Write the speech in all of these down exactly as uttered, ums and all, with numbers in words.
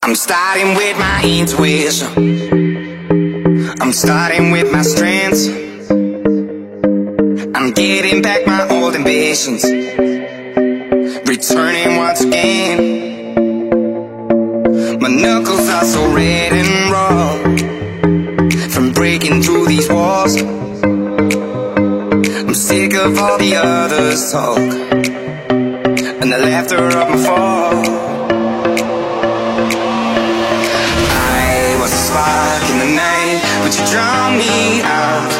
I'm starting with my intuition. I'm starting with my strengths. I'm getting back my old ambitions, returning once again. My knuckles are so red and raw from breaking through these walls. I'm sick of all the others' talk and the laughter of my fall. Spark in the night, but you draw me out.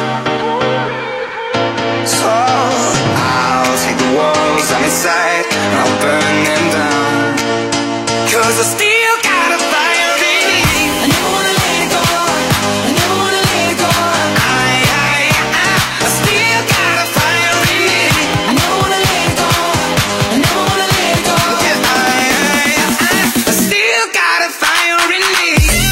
So I'll take the walls I'm inside, I'll burn them down. Cause I still got a fire in me. I never wanna let it go, I never wanna let it go. I, I, I, I still got a fire in me. I never wanna let it go, I never wanna let it go. Yeah, I, I, I, I still got a fire in me.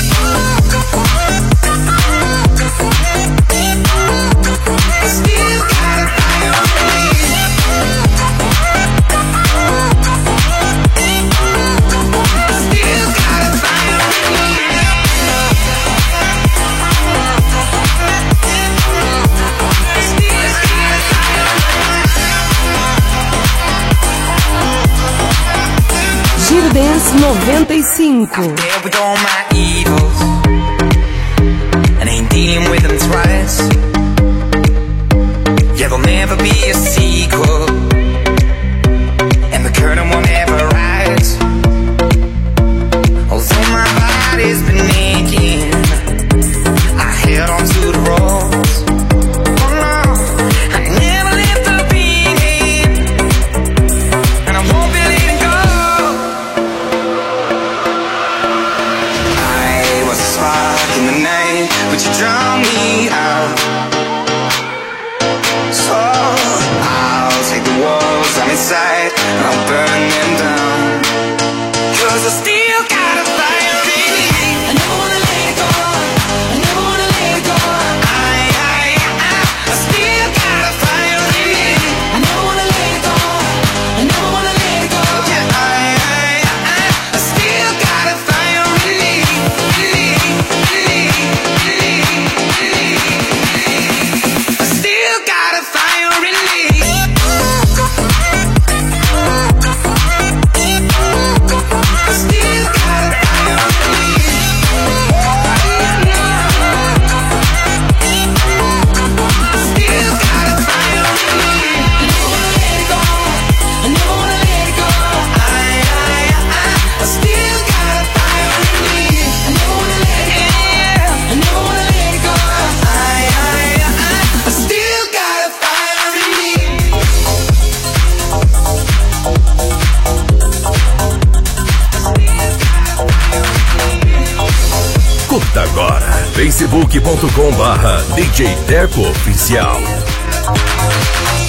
Giro Dance noventa e cinco. There with all my evils, and ain't dealing with them twice. Yeah, there'll never be a sequel, and the curtain won't ever rise. Although my body's been aching, I held on to the ropes. Oh no, I never left the beginning, and I won't be letting go. I was a spark in the night, but you draw me out. So I'll take the walls I'm inside, I'll burn them down. Cause I still got a fire in me. I never wanna let it go, I never wanna let it go. I, I, I, I still got a fire in me. I never wanna let it go, I never wanna let it go. Yeah, I, I, I, I still got a fire in me. I still got a fire in me. I still got a fire in me. Still got a fire in me. I never wanna let it go, I never wanna let it go. I, I, I, I still got a fire in me. I never wanna let it go, I never wanna let it go. I, I, I, I still got a fire in me. Curta agora facebook ponto com barra D J Teco Oficial.